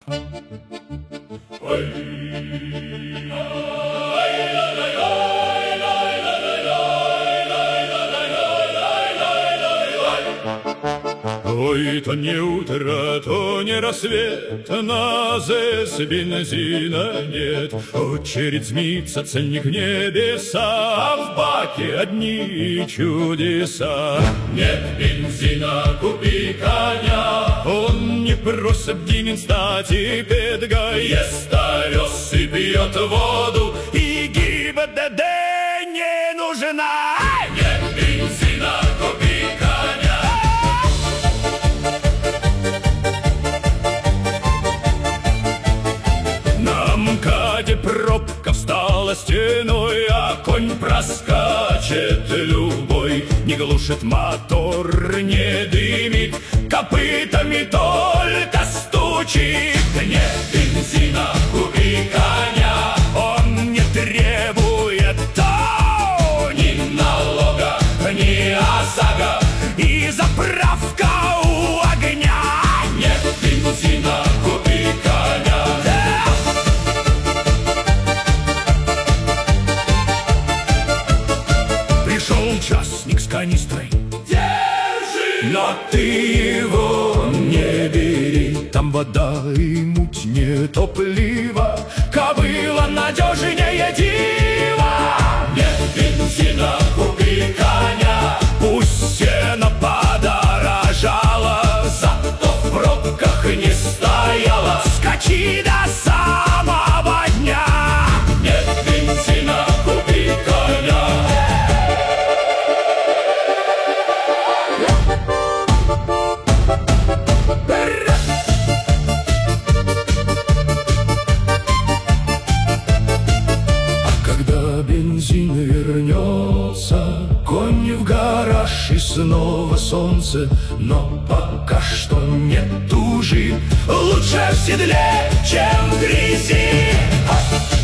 Ой, то не утро, то не рассвет, на ЗС бензина нет. Очередь змится, ценник небеса, а в баке одни чудеса. Нет бензина, купи коня, он не просит Димин стать и педга. Ест овес и пьет воду, и ГИБДД не нужна. Нет бензина, купи коня. На МКАДе пробка встала стеной, а конь проскачет любой. Не глушит мотор, не дымит, копытами только стучит. Нет бензина, купи коня, он не требует ни налога, ни ОСАГО, и заправка у огня. Нет бензина, купи коня. Пришел частник с канистрой, держи, но ты его не бери. Там вода и муть, не топливо, кобыла надежнее дива. Нет бензина, купи коня, пусть сено подорожало, зато в пробках не стояла. Скачи до самого дня. Нет бензина, купи коня. Бензин вернется, конь в гараж и снова солнце. Но пока что не тужи, лучше в седле, чем в грязи.